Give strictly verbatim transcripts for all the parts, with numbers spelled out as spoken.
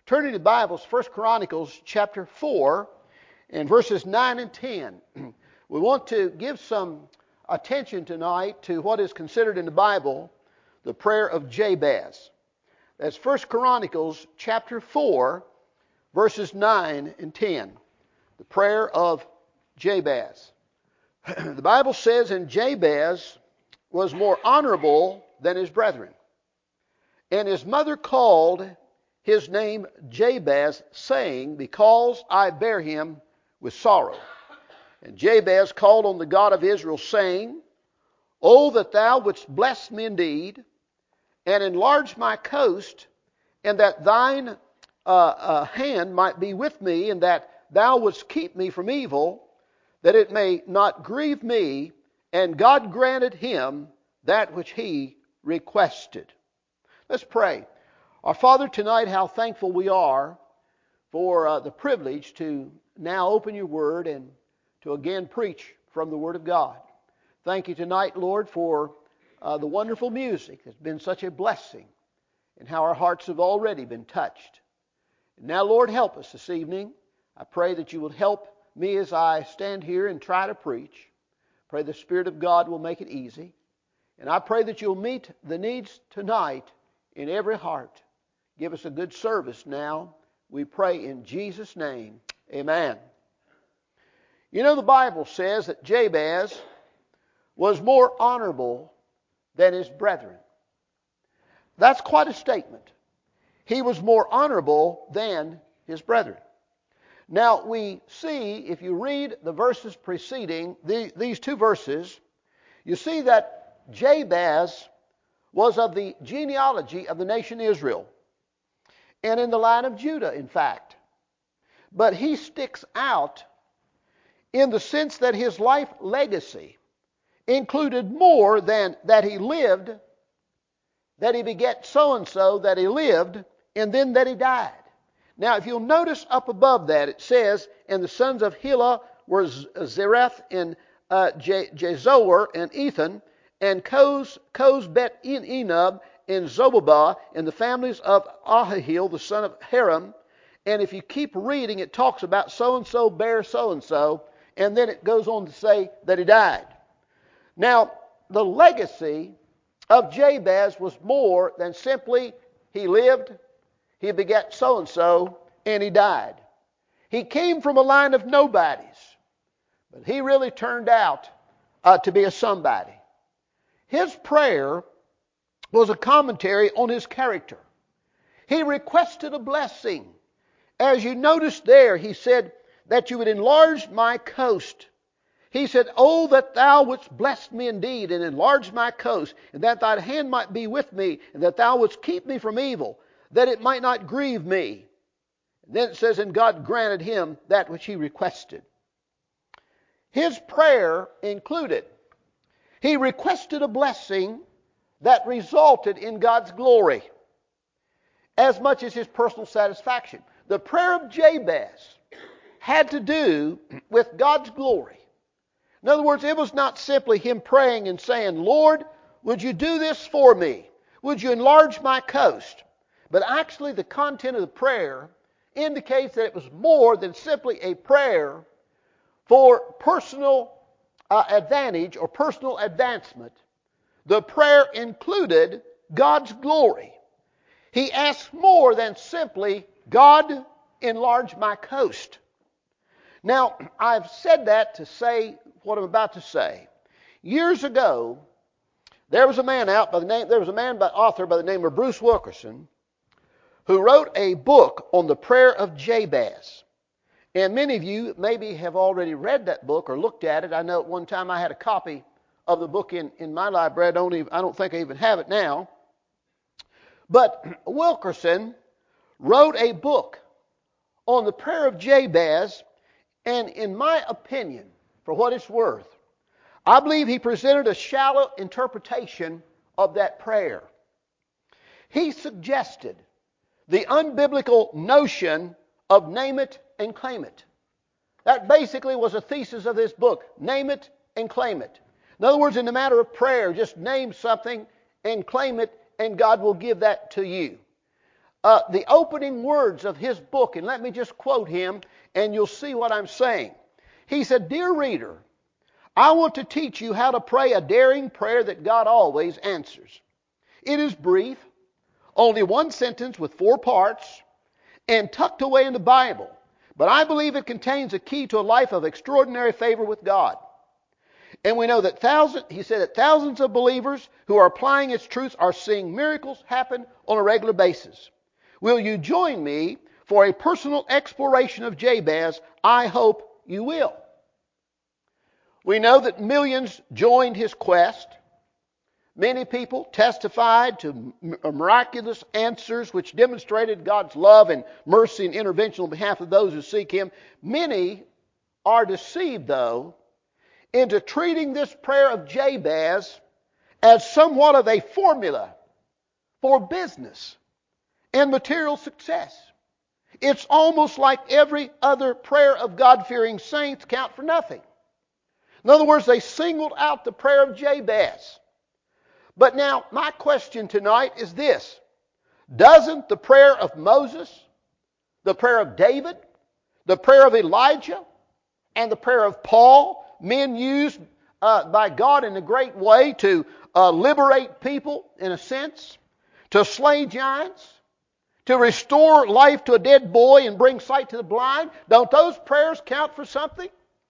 Turn to the Bibles, First Chronicles chapter four and verses nine and ten. We want to give some attention tonight to what is considered in the Bible the prayer of Jabez. That's First Chronicles chapter four, verses nine and ten. The prayer of Jabez. The Bible says, and Jabez was more honorable than his brethren, and his mother called his name Jabez, saying, because I bear him with sorrow. And Jabez called on the God of Israel, saying, O that thou wouldst bless me indeed, and enlarge my coast, and that thine uh, uh, hand might be with me, and that thou wouldst keep me from evil, that it may not grieve me. And God granted him that which he requested. Let's pray. Our Father, tonight how thankful we are for uh, the privilege to now open your Word and to again preach from the Word of God. Thank you tonight, Lord, for uh, the wonderful music that's been such a blessing and how our hearts have already been touched. And now, Lord, help us this evening. I pray that you will help me as I stand here and try to preach. Pray the Spirit of God will make it easy. And I pray that you'll meet the needs tonight in every heart. Give us a good service now. We pray in Jesus' name. Amen. You know, the Bible says that Jabez was more honorable than his brethren. That's quite a statement. He was more honorable than his brethren. Now, we see, if you read the verses preceding the, these two verses, you see that Jabez was of the genealogy of the nation Israel, and in the line of Judah, in fact. But he sticks out in the sense that his life legacy included more than that he lived, that he begat so-and-so, that he lived, and then that he died. Now, if you'll notice up above that, it says, and the sons of Helah were Zereth and uh, Jezoar and Ethan, and Koz, Koz Bet Enub and Zobabah, and the families of Ahihil, the son of Haram. And if you keep reading, it talks about so-and-so bear so-and-so, and then it goes on to say that he died. Now, the legacy of Jabez was more than simply he lived, he begat so-and-so, and he died. He came from a line of nobodies, but he really turned out uh, to be a somebody. His prayer was a commentary on his character. He requested a blessing. As you notice there, he said that you would enlarge my coast. He said, oh, that thou wouldst bless me indeed, and enlarge my coast, and that thy hand might be with me, and that thou wouldst keep me from evil, that it might not grieve me. And then it says, and God granted him that which he requested. His prayer included, he requested a blessing that resulted in God's glory as much as his personal satisfaction. The prayer of Jabez had to do with God's glory. In other words, it was not simply him praying and saying, Lord, would you do this for me? Would you enlarge my coast? But actually the content of the prayer indicates that it was more than simply a prayer for personal uh, advantage or personal advancement. The prayer included God's glory. He asked more than simply, God, enlarge my coast. Now, I've said that to say what I'm about to say. Years ago, there was a man out by the name, there was a man by author by the name of Bruce Wilkerson who wrote a book on the prayer of Jabez. And many of you maybe have already read that book or looked at it. I know at one time I had a copy of the book in, in my library. I don't, even, I don't think I even have it now. But Wilkerson wrote a book on the prayer of Jabez, and in my opinion, for what it's worth, I believe he presented a shallow interpretation of that prayer. He suggested the unbiblical notion of name it and claim it. That basically was a thesis of this book. Name it and claim it. In other words, in the matter of prayer, just name something and claim it, and God will give that to you. uh, the opening words of his book, and let me just quote him, and you'll see what I'm saying. He said, "Dear reader, I want to teach you how to pray a daring prayer that God always answers. It is brief, only one sentence with four parts, and tucked away in the Bible. But I believe it contains a key to a life of extraordinary favor with God. And we know that thousands, he said that thousands of believers who are applying its truths are seeing miracles happen on a regular basis. Will you join me for a personal exploration of Jabez? I hope you will." We know that millions joined his quest. Many people testified to miraculous answers which demonstrated God's love and mercy and intervention on behalf of those who seek him. Many are deceived, though, into treating this prayer of Jabez as somewhat of a formula for business and material success. It's almost like every other prayer of God-fearing saints count for nothing. In other words, they singled out the prayer of Jabez. But now, my question tonight is this. Doesn't the prayer of Moses, the prayer of David, the prayer of Elijah, and the prayer of Paul, men used uh, by God in a great way to uh, liberate people, in a sense, to slay giants, to restore life to a dead boy and bring sight to the blind, don't those prayers count for something?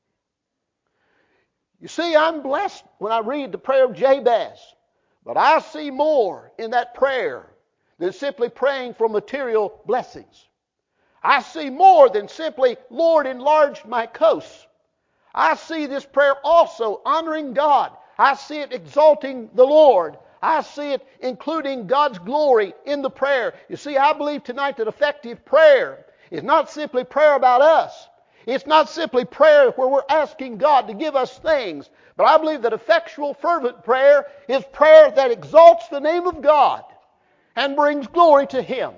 You see, I'm blessed when I read the prayer of Jabez. But I see more in that prayer than simply praying for material blessings. I see more than simply, "Lord, enlarge my coast." I see this prayer also honoring God. I see it exalting the Lord. I see it including God's glory in the prayer. You see, I believe tonight that effective prayer is not simply prayer about us. It's not simply prayer where we're asking God to give us things. But I believe that effectual, fervent prayer is prayer that exalts the name of God and brings glory to Him.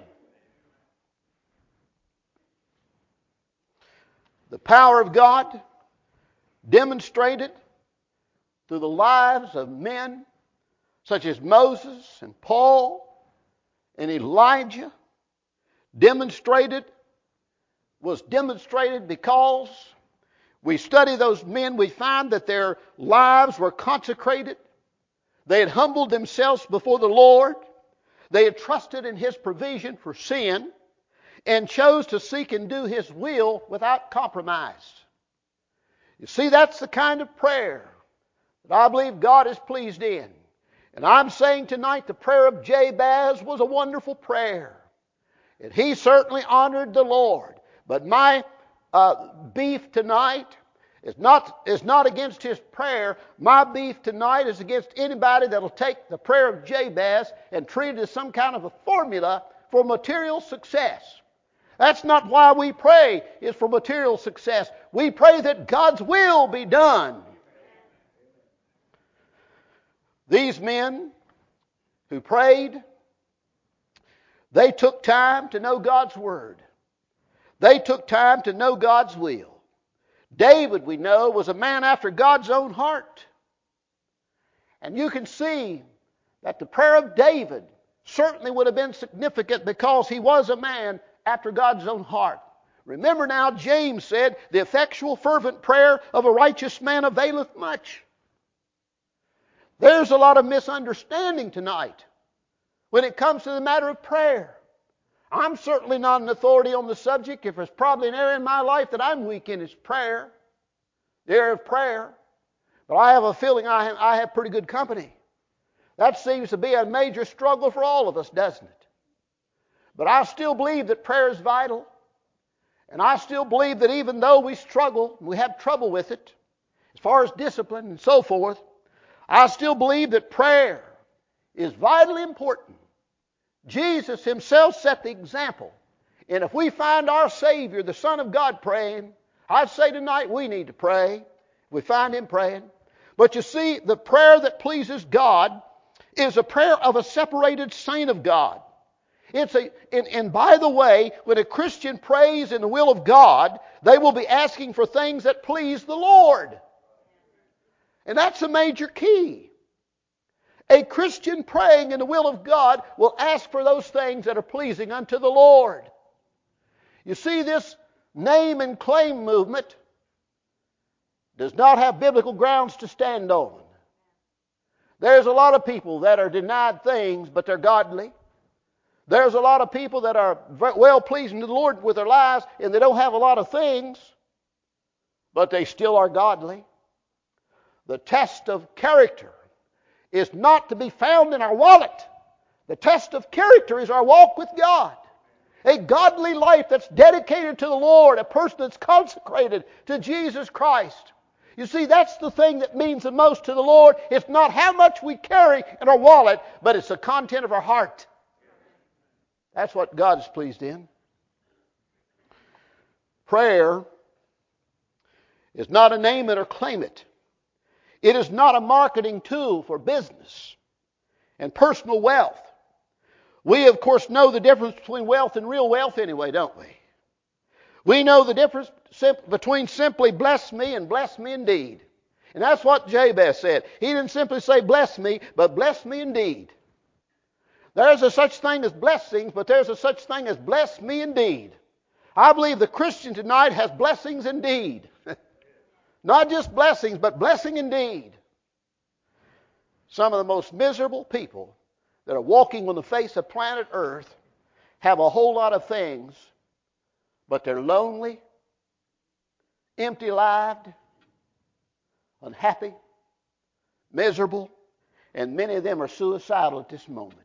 The power of God demonstrated through the lives of men such as Moses and Paul and Elijah demonstrated was demonstrated because we study those men, we find that their lives were consecrated. They had humbled themselves before the Lord. They had trusted in His provision for sin and chose to seek and do His will without compromise. You see, that's the kind of prayer that I believe God is pleased in. And I'm saying tonight the prayer of Jabez was a wonderful prayer. And he certainly honored the Lord. But my uh, beef tonight is not, is not against his prayer. My beef tonight is against anybody that will take the prayer of Jabez and treat it as some kind of a formula for material success. That's not why we pray, is for material success. We pray that God's will be done. These men who prayed, they took time to know God's Word. They took time to know God's will. David, we know, was a man after God's own heart. And you can see that the prayer of David certainly would have been significant because he was a man after God's own heart. Remember now, James said, "The effectual fervent prayer of a righteous man availeth much." There's a lot of misunderstanding tonight when it comes to the matter of prayer. I'm certainly not an authority on the subject. If there's probably an area in my life that I'm weak in, it's prayer, the area of prayer. But I have a feeling I have, I have pretty good company. That seems to be a major struggle for all of us, doesn't it? But I still believe that prayer is vital. And I still believe that even though we struggle, we have trouble with it, as far as discipline and so forth, I still believe that prayer is vitally important. Jesus Himself set the example. And if we find our Savior, the Son of God, praying, I'd say tonight we need to pray. We find Him praying. But you see, the prayer that pleases God is a prayer of a separated saint of God. It's a, and, and by the way, when a Christian prays in the will of God, they will be asking for things that please the Lord. And that's a major key. A Christian praying in the will of God will ask for those things that are pleasing unto the Lord. You see, this name and claim movement does not have biblical grounds to stand on. There's a lot of people that are denied things, but they're godly. There's a lot of people that are well pleasing to the Lord with their lives, and they don't have a lot of things, but they still are godly. The test of character is not to be found in our wallet. The test of character is our walk with God. A godly life that's dedicated to the Lord, a person that's consecrated to Jesus Christ. You see, that's the thing that means the most to the Lord. It's not how much we carry in our wallet, but it's the content of our heart. That's what God is pleased in. Prayer is not a name it or claim it. It is not a marketing tool for business and personal wealth. We, of course, know the difference between wealth and real wealth anyway, don't we? We know the difference between simply bless me and bless me indeed. And that's what Jabez said. He didn't simply say bless me, but bless me indeed. There's a such thing as blessings, but there's a such thing as bless me indeed. I believe the Christian tonight has blessings indeed. Not just blessings, but blessing indeed. Some of the most miserable people that are walking on the face of planet Earth have a whole lot of things, but they're lonely, empty-lived, unhappy, miserable, and many of them are suicidal at this moment.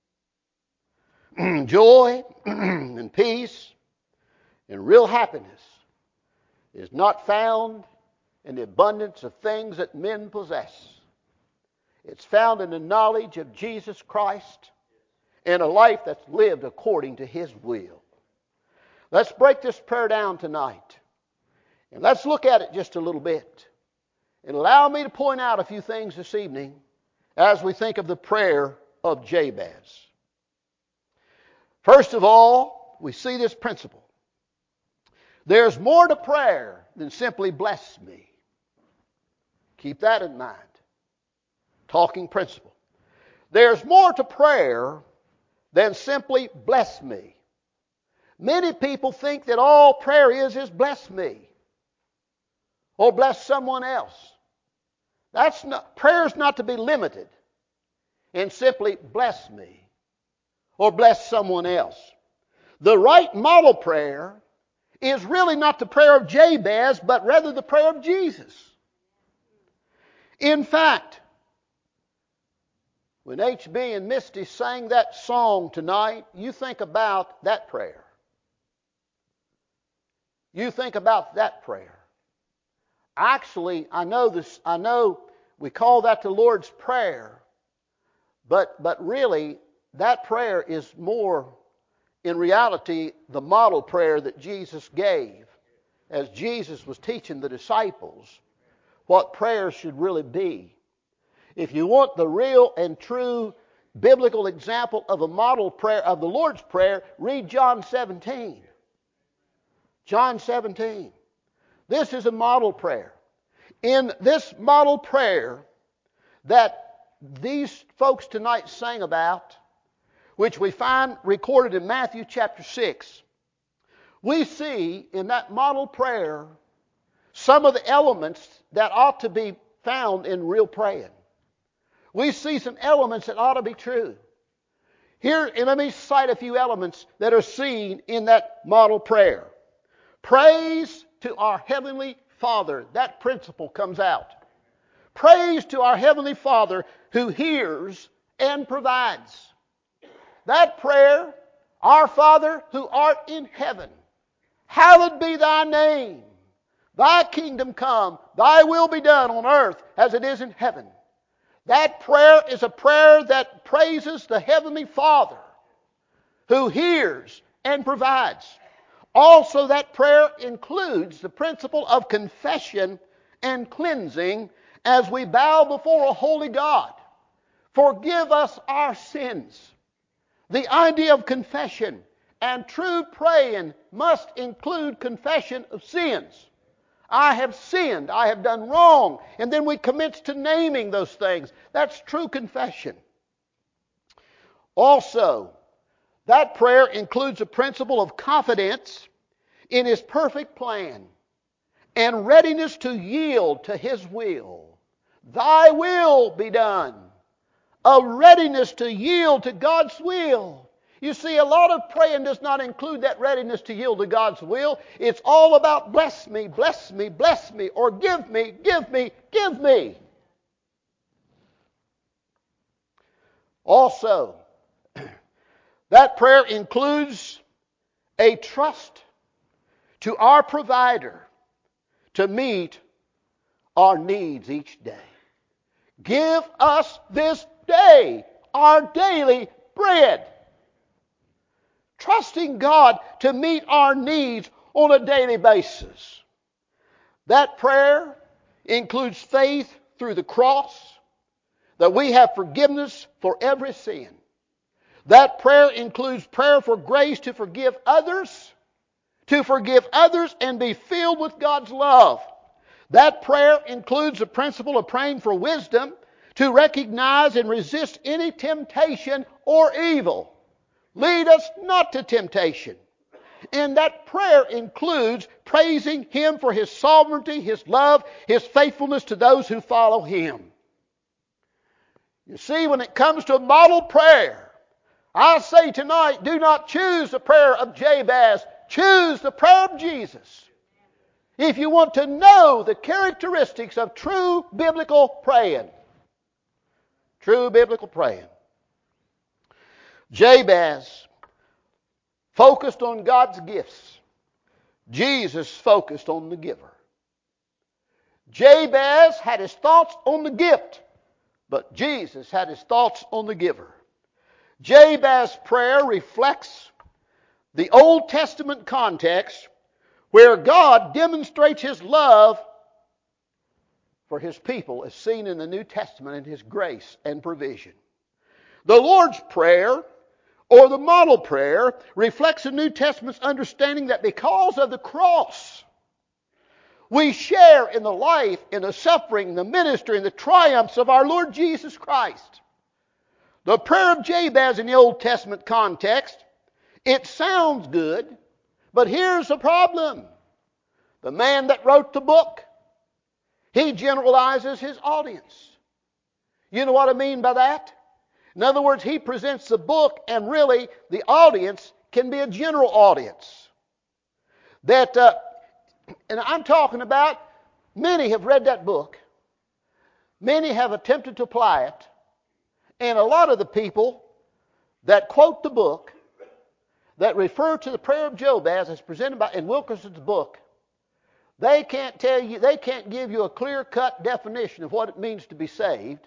Joy and peace and real happiness is not found in the abundance of things that men possess. It's found in the knowledge of Jesus Christ and a life that's lived according to His will. Let's break this prayer down tonight. And let's look at it just a little bit. And allow me to point out a few things this evening as we think of the prayer of Jabez. First of all, we see this principle. There's more to prayer than simply bless me. Keep that in mind. Talking principle. There's more to prayer than simply bless me. Many people think that all prayer is is bless me or bless someone else. That's not, prayer is not to be limited in simply bless me or bless someone else. The right model prayer is really not the prayer of Jabez, but rather the prayer of Jesus. In fact, when H B and Misty sang that song tonight, you think about that prayer. You think about that prayer. Actually, I know this. I know we call that the Lord's Prayer, but but really, that prayer is more, in reality, the model prayer that Jesus gave as Jesus was teaching the disciples what prayer should really be. If you want the real and true biblical example of a model prayer of the Lord's Prayer, read John seventeen. John seventeen. This is a model prayer. In this model prayer that these folks tonight sang about, which we find recorded in Matthew chapter six, we see in that model prayer some of the elements that ought to be found in real praying. We see some elements that ought to be true. Here, and let me cite a few elements that are seen in that model prayer. Praise to our Heavenly Father. That principle comes out. Praise to our Heavenly Father who hears and provides. That prayer, our Father who art in heaven, hallowed be thy name. Thy kingdom come, thy will be done on earth as it is in heaven. That prayer is a prayer that praises the Heavenly Father who hears and provides. Also, that prayer includes the principle of confession and cleansing as we bow before a holy God. Forgive us our sins. The idea of confession and true praying must include confession of sins. I have sinned. I have done wrong. And then we commence to naming those things. That's true confession. Also, that prayer includes a principle of confidence in His perfect plan and readiness to yield to His will. Thy will be done. A readiness to yield to God's will. You see, a lot of praying does not include that readiness to yield to God's will. It's all about bless me, bless me, bless me, or give me, give me, give me. Also, that prayer includes a trust to our provider to meet our needs each day. Give us this day our daily bread. Trusting God to meet our needs on a daily basis. That prayer includes faith through the cross, that we have forgiveness for every sin. That prayer includes prayer for grace to forgive others, to forgive others and be filled with God's love. That prayer includes the principle of praying for wisdom to recognize and resist any temptation or evil. Lead us not to temptation. And that prayer includes praising Him for His sovereignty, His love, His faithfulness to those who follow Him. You see, when it comes to model prayer, I say tonight, do not choose the prayer of Jabez. Choose the prayer of Jesus. If you want to know the characteristics of true biblical praying. True biblical praying. Jabez focused on God's gifts. Jesus focused on the giver. Jabez had his thoughts on the gift, but Jesus had his thoughts on the giver. Jabez's prayer reflects the Old Testament context where God demonstrates His love for His people as seen in the New Testament in His grace and provision. The Lord's Prayer, or the model prayer, reflects the New Testament's understanding that because of the cross, we share in the life, in the suffering, the ministry, and the triumphs of our Lord Jesus Christ. The prayer of Jabez in the Old Testament context, it sounds good, but here's the problem. The man that wrote the book, he generalizes his audience. You know what I mean by that? In other words, he presents the book, and really the audience can be a general audience. That, uh, and I'm talking about, many have read that book. Many have attempted to apply it. And a lot of the people that quote the book, that refer to the prayer of Jabez as presented by in Wilkerson's book, they can't tell you, they can't give you a clear-cut definition of what it means to be saved.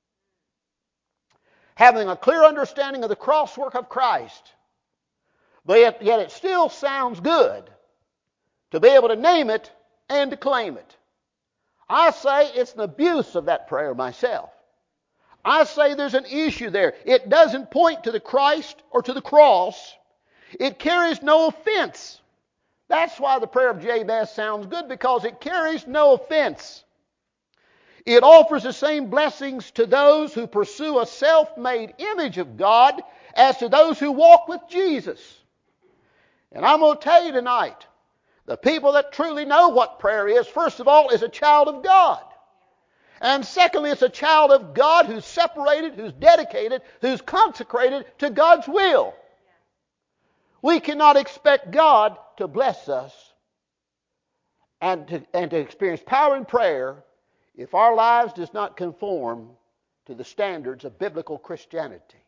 Having a clear understanding of the cross work of Christ, but yet, yet it still sounds good to be able to name it and to claim it. I say it's an abuse of that prayer myself. I say there's an issue there. It doesn't point to the Christ or to the cross. It carries no offense. That's why the prayer of Jabez sounds good, because it carries no offense. It offers the same blessings to those who pursue a self-made image of God as to those who walk with Jesus. And I'm going to tell you tonight, the people that truly know what prayer is, first of all, is a child of God. And secondly, it's a child of God who's separated, who's dedicated, who's consecrated to God's will. We cannot expect God to bless us and to, and to experience power in prayer if our lives does not conform to the standards of biblical Christianity.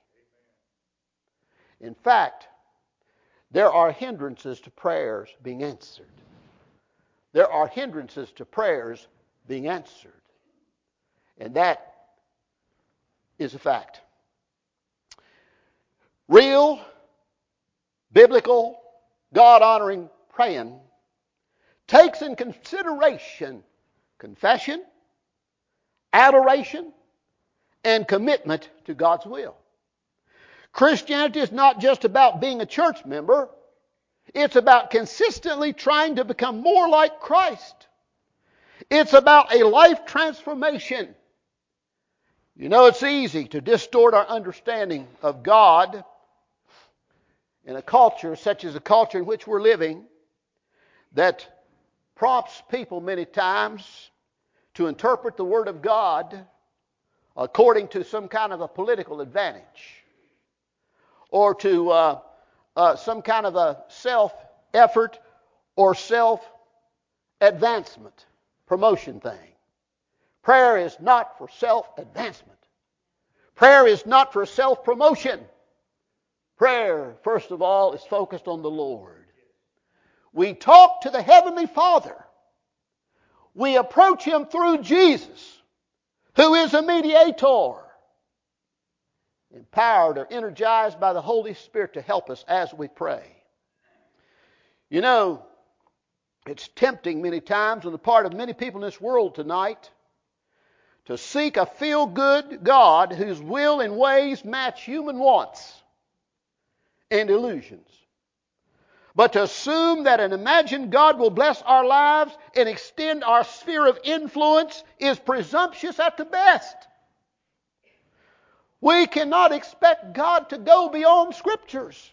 In fact, there are hindrances to prayers being answered. There are hindrances to prayers being answered. And that is a fact. Real, biblical, God-honoring praying takes in consideration confession, adoration, and commitment to God's will. Christianity is not just about being a church member. It's about consistently trying to become more like Christ. It's about a life transformation. You know, it's easy to distort our understanding of God in a culture such as the culture in which we're living that prompts people many times to interpret the Word of God according to some kind of a political advantage or to uh, uh, some kind of a self-effort or self-advancement promotion thing. Prayer is not for self-advancement. Prayer is not for self-promotion. Prayer, first of all, is focused on the Lord. We talk to the Heavenly Father. We approach Him through Jesus, who is a mediator, empowered or energized by the Holy Spirit to help us as we pray. You know, it's tempting many times on the part of many people in this world tonight to seek a feel-good God whose will and ways match human wants and illusions. But to assume that an imagined God will bless our lives and extend our sphere of influence is presumptuous at the best. We cannot expect God to go beyond Scriptures.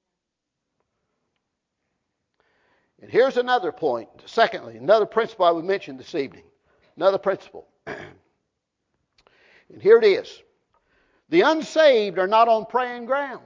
And here's another point. Secondly, another principle I would mention this evening. Another principle. And here it is. The unsaved are not on praying ground.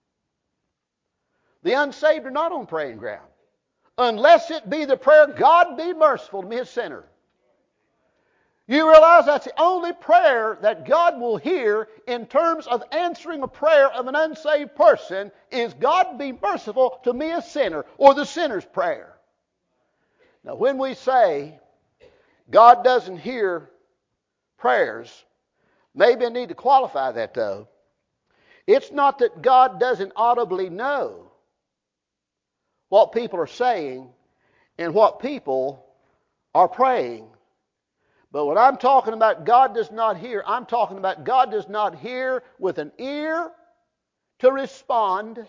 The unsaved are not on praying ground. Unless it be the prayer, God be merciful to me a sinner. You realize that's the only prayer that God will hear in terms of answering a prayer of an unsaved person is God be merciful to me a sinner, or the sinner's prayer. Now when we say God doesn't hear prayers, maybe I need to qualify that though. It's not that God doesn't audibly know what people are saying and what people are praying. But what I'm talking about, God does not hear. I'm talking about God does not hear with an ear to respond,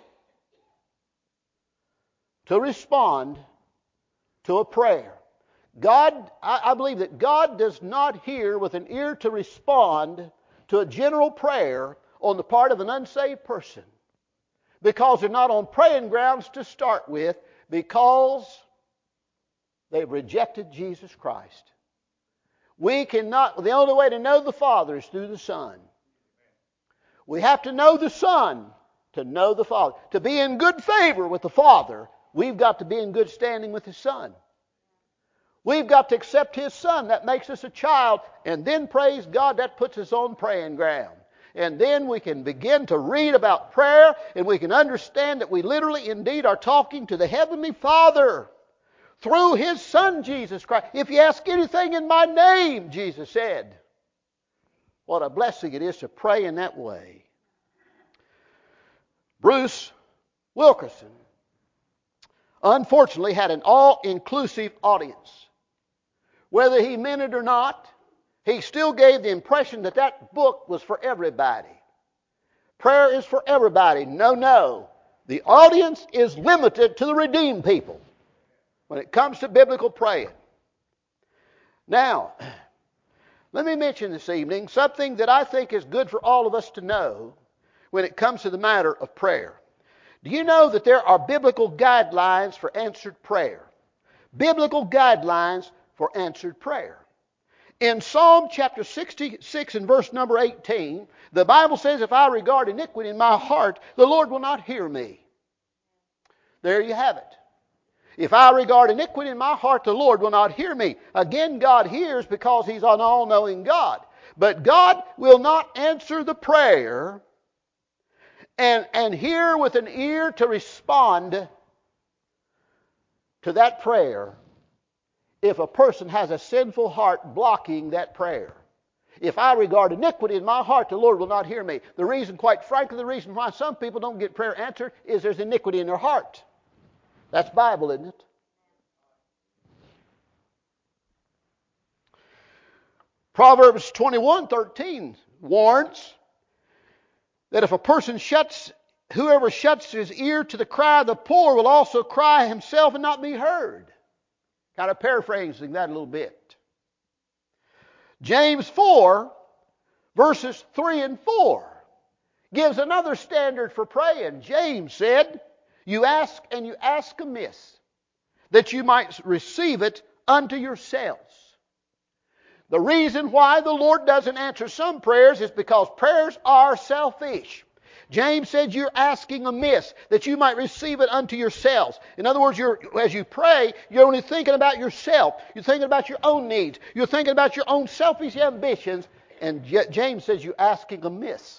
to respond to a prayer. God, I, I believe that God does not hear with an ear to respond to a general prayer on the part of an unsaved person, because they're not on praying grounds to start with, because they've rejected Jesus Christ. We cannot, the only way to know the Father is through the Son. We have to know the Son to know the Father. To be in good favor with the Father, we've got to be in good standing with His Son. We've got to accept His Son. That makes us a child. And then, praise God, that puts us on praying ground. And then we can begin to read about prayer, and we can understand that we literally indeed are talking to the Heavenly Father through His Son, Jesus Christ. If you ask anything in my name, Jesus said. What a blessing it is to pray in that way. Bruce Wilkerson, unfortunately, had an all-inclusive audience. Whether he meant it or not, he still gave the impression that that book was for everybody. Prayer is for everybody. No, no. The audience is limited to the redeemed people when it comes to biblical praying. Now, let me mention this evening something that I think is good for all of us to know when it comes to the matter of prayer. Do you know that there are biblical guidelines for answered prayer? Biblical guidelines for answered prayer. In Psalm chapter sixty-six and verse number eighteen, the Bible says, if I regard iniquity in my heart, the Lord will not hear me. There you have it. If I regard iniquity in my heart, the Lord will not hear me. Again, God hears because He's an all-knowing God. But God will not answer the prayer and, and hear with an ear to respond to that prayer if a person has a sinful heart blocking that prayer. If I regard iniquity in my heart, the Lord will not hear me. The reason, quite frankly, the reason why some people don't get prayer answered is there's iniquity in their heart. That's Bible, isn't it? Proverbs twenty-one thirteen warns that if a person shuts, whoever shuts his ear to the cry of the poor will also cry himself and not be heard. Kind of paraphrasing that a little bit. James four, verses three and four, gives another standard for praying. James said, you ask and you ask amiss, that you might receive it unto yourselves. The reason why the Lord doesn't answer some prayers is because prayers are selfish. James said you're asking amiss, that you might receive it unto yourselves. In other words, you're, as you pray, you're only thinking about yourself. You're thinking about your own needs. You're thinking about your own selfish ambitions. And James says you're asking amiss.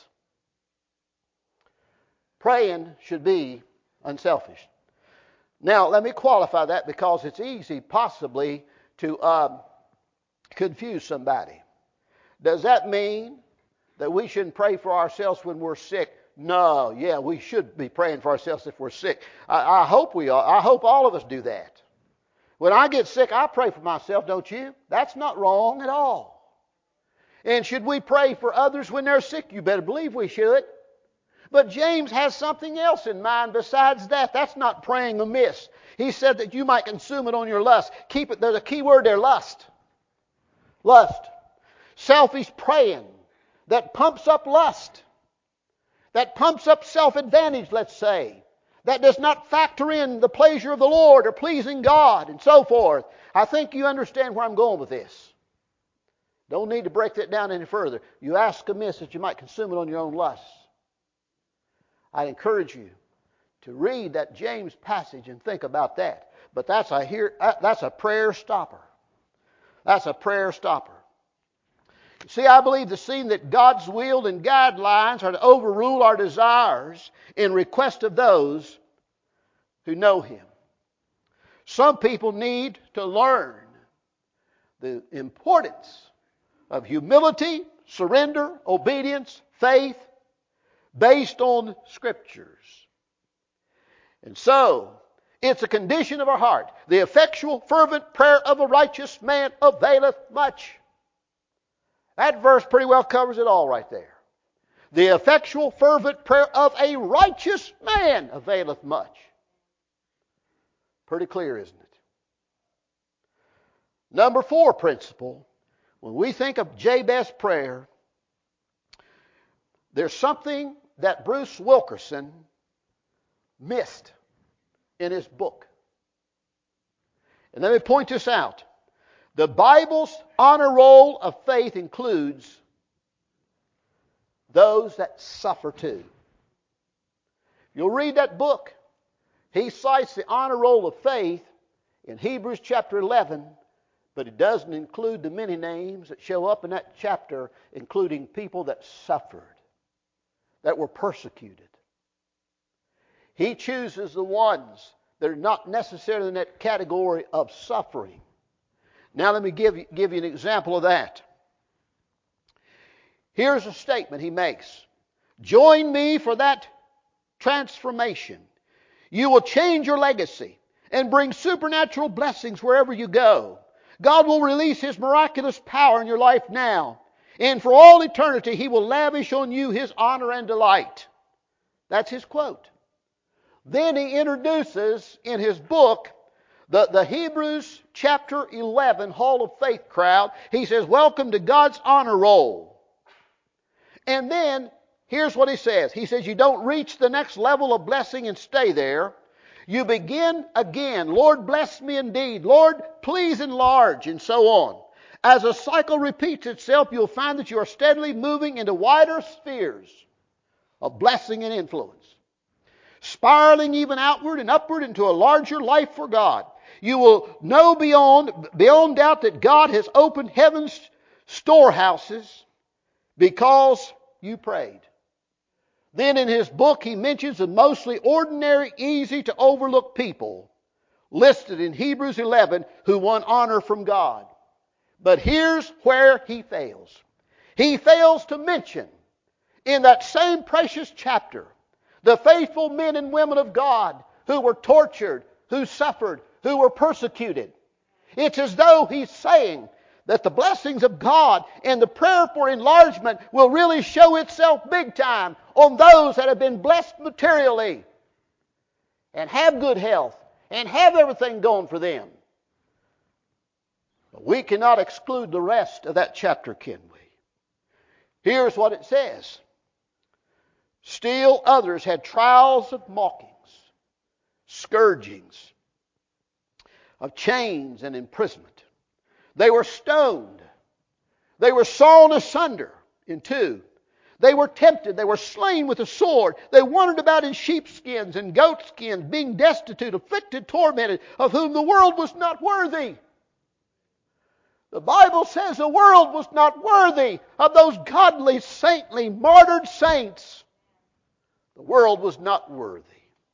Praying should be unselfish. Now, let me qualify that, because it's easy possibly to um, confuse somebody. Does that mean that we shouldn't pray for ourselves when we're sick? No, yeah, we should be praying for ourselves if we're sick. I, I hope we are. I hope all of us do that. When I get sick, I pray for myself, don't you? That's not wrong at all. And should we pray for others when they're sick? You better believe we should. But James has something else in mind besides that. That's not praying amiss. He said that you might consume it on your lust. Keep it. There's a key word there, lust. Lust. Selfish praying that pumps up lust. That pumps up self-advantage, let's say. That does not factor in the pleasure of the Lord or pleasing God and so forth. I think you understand where I'm going with this. Don't need to break that down any further. You ask amiss that you might consume it on your own lusts. I encourage you to read that James passage and think about that. But that's a here that's a prayer stopper. That's a prayer stopper. See, I believe the scene that God's will and guidelines are to overrule our desires in request of those who know Him. Some people need to learn the importance of humility, surrender, obedience, faith, based on Scriptures. And so, it's a condition of our heart. The effectual, fervent prayer of a righteous man availeth much. That verse pretty well covers it all right there. The effectual, fervent prayer of a righteous man availeth much. Pretty clear, isn't it? Number four principle, when we think of Jabez's prayer, there's something that Bruce Wilkerson missed in his book. And let me point this out. The Bible's honor roll of faith includes those that suffer too. You'll read that book. He cites the honor roll of faith in Hebrews chapter eleven, but it doesn't include the many names that show up in that chapter, including people that suffered, that were persecuted. He chooses the ones that are not necessarily in that category of suffering. Now let me give you, give you an example of that. Here's a statement he makes. Join me for that transformation. You will change your legacy and bring supernatural blessings wherever you go. God will release His miraculous power in your life now. And for all eternity, He will lavish on you His honor and delight. That's his quote. Then he introduces in his book the, the Hebrews chapter eleven Hall of Faith crowd. He says, welcome to God's honor roll. And then, here's what he says. He says, you don't reach the next level of blessing and stay there. You begin again. Lord, bless me indeed. Lord, please enlarge, and so on. As a cycle repeats itself, you'll find that you are steadily moving into wider spheres of blessing and influence. Spiraling even outward and upward into a larger life for God. You will know beyond, beyond doubt that God has opened heaven's storehouses because you prayed. Then in his book he mentions the mostly ordinary, easy to overlook people listed in Hebrews eleven who won honor from God. But here's where he fails. He fails to mention in that same precious chapter the faithful men and women of God who were tortured, who suffered, who were persecuted. It's as though he's saying that the blessings of God and the prayer for enlargement will really show itself big time on those that have been blessed materially and have good health and have everything going for them. But we cannot exclude the rest of that chapter, can we? Here's what it says. Still others had trials of mockings, scourgings, of chains and imprisonment. They were stoned. They were sawn asunder in two. They were tempted. They were slain with a sword. They wandered about in sheepskins and goatskins, being destitute, afflicted, tormented, of whom the world was not worthy. The Bible says the world was not worthy of those godly, saintly, martyred saints. The world was not worthy.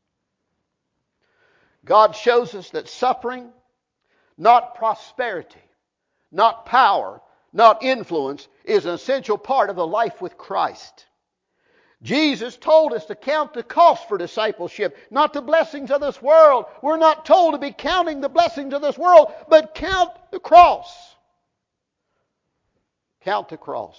God shows us that suffering, not prosperity, not power, not influence, is an essential part of the life with Christ. Jesus told us to count the cost for discipleship, not the blessings of this world. We're not told to be counting the blessings of this world, but count the cross. Count the cross.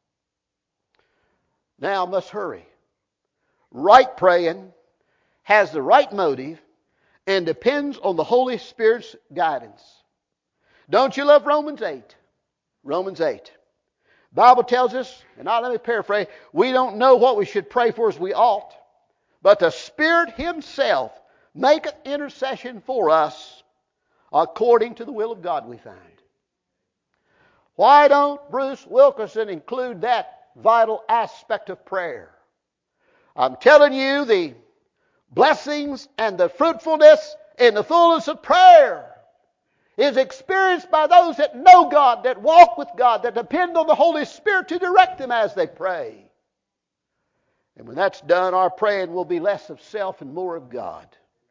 Now I must hurry. Right praying has the right motive and depends on the Holy Spirit's guidance. Don't you love Romans eight? Romans eight. The Bible tells us, and now let me paraphrase, we don't know what we should pray for as we ought, but the Spirit Himself maketh intercession for us according to the will of God, we find. Why don't Bruce Wilkerson include that vital aspect of prayer? I'm telling you, the blessings and the fruitfulness and the fullness of prayer is experienced by those that know God, that walk with God, that depend on the Holy Spirit to direct them as they pray. And when that's done, our praying will be less of self and more of God.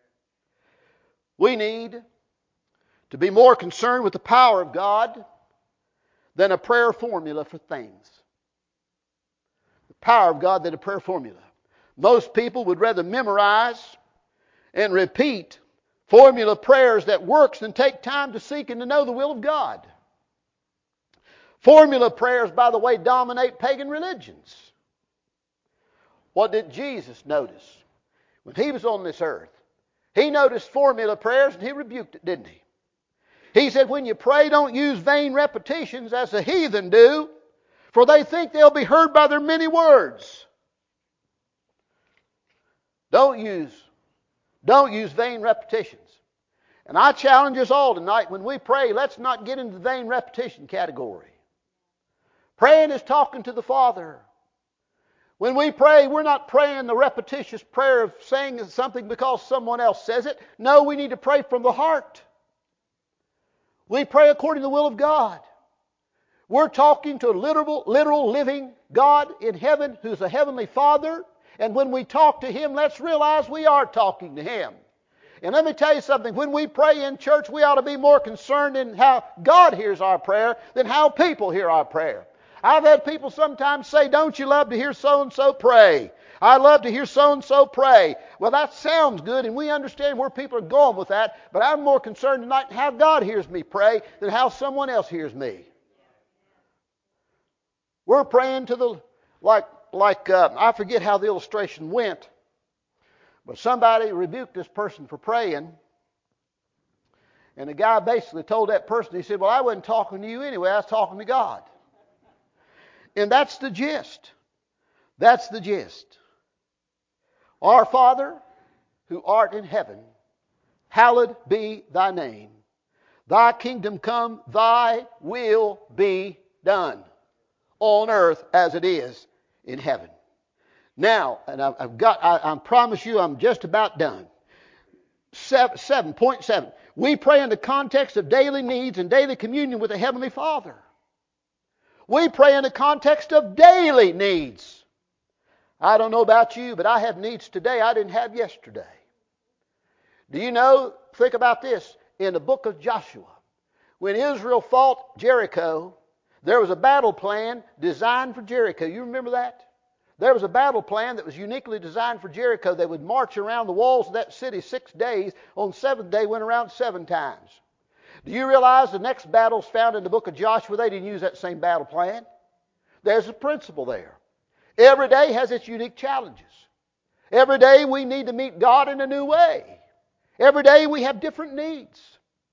We need to be more concerned with the power of God than a prayer formula for things. The power of God than a prayer formula. Most people would rather memorize and repeat formula prayers that works than take time to seek and to know the will of God. Formula prayers, by the way, dominate pagan religions. What did Jesus notice when He was on this earth? He noticed formula prayers and He rebuked it, didn't He? He said, when you pray, don't use vain repetitions as the heathen do, for they think they'll be heard by their many words. Don't use, don't use vain repetitions. And I challenge us all tonight, when we pray, let's not get into the vain repetition category. Praying is talking to the Father. When we pray, we're not praying the repetitious prayer of saying something because someone else says it. No, we need to pray from the heart. We pray according to the will of God. We're talking to a literal, literal living God in heaven who's a heavenly Father. And when we talk to Him, let's realize we are talking to Him. And let me tell you something. When we pray in church, we ought to be more concerned in how God hears our prayer than how people hear our prayer. I've had people sometimes say, don't you love to hear so-and-so pray? I love to hear so-and-so pray. Well, that sounds good, and we understand where people are going with that, but I'm more concerned tonight in how God hears me pray than how someone else hears me. We're praying to the, like, like uh, I forget how the illustration went, but somebody rebuked this person for praying, and the guy basically told that person, he said, well, I wasn't talking to you anyway, I was talking to God. And that's the gist. That's the gist. Our Father, who art in heaven, hallowed be thy name. Thy kingdom come, thy will be done on earth as it is in heaven. Now, and I've got, I, I promise you I'm just about done. Seven, seven, point seven. We pray in the context of daily needs and daily communion with the Heavenly Father. We pray in the context of daily needs. I don't know about you, but I have needs today I didn't have yesterday. Do you know, think about this, in the book of Joshua, when Israel fought Jericho, there was a battle plan designed for Jericho. You remember that? There was a battle plan that was uniquely designed for Jericho. They would march around the walls of that city six days. On the seventh day, went around seven times. Do you realize the next battles found in the book of Joshua, they didn't use that same battle plan? There's a principle there. Every day has its unique challenges. Every day we need to meet God in a new way. Every day we have different needs.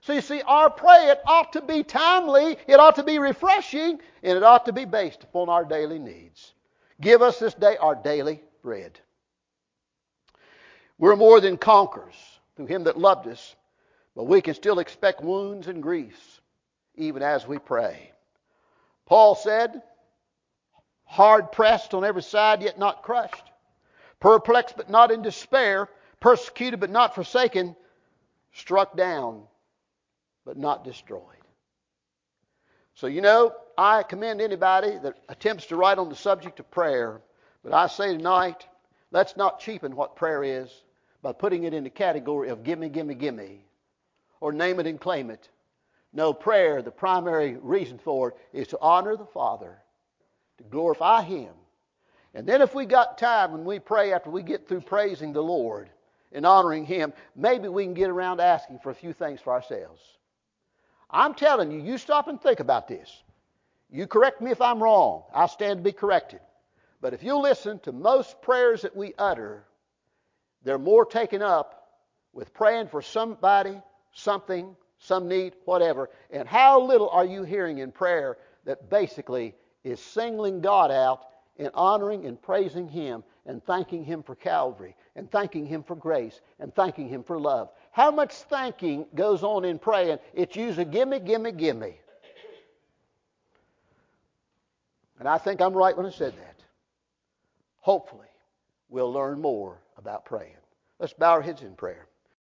So you see, our prayer ought to be timely, it ought to be refreshing, and it ought to be based upon our daily needs. Give us this day our daily bread. We're more than conquerors through Him that loved us, but we can still expect wounds and griefs even as we pray. Paul said, hard pressed on every side, yet not crushed. Perplexed, but not in despair. Persecuted, but not forsaken. Struck down, but not destroyed. So, you know, I commend anybody that attempts to write on the subject of prayer. But I say tonight, let's not cheapen what prayer is by putting it in the category of gimme, gimme, gimme, or name it and claim it. No, prayer, the primary reason for it is to honor the Father, to glorify Him. And then if we got time when we pray after we get through praising the Lord and honoring Him, maybe we can get around to asking for a few things for ourselves. I'm telling you, you stop and think about this. You correct me if I'm wrong. I'll stand to be corrected. But if you listen to most prayers that we utter, they're more taken up with praying for somebody, something, some need, whatever. And how little are you hearing in prayer that basically is singling God out and honoring and praising Him and thanking Him for Calvary and thanking Him for grace and thanking Him for love? How much thanking goes on in praying? It's usually gimme, gimme, gimme. And I think I'm right when I said that. Hopefully, we'll learn more about praying. Let's bow our heads in prayer.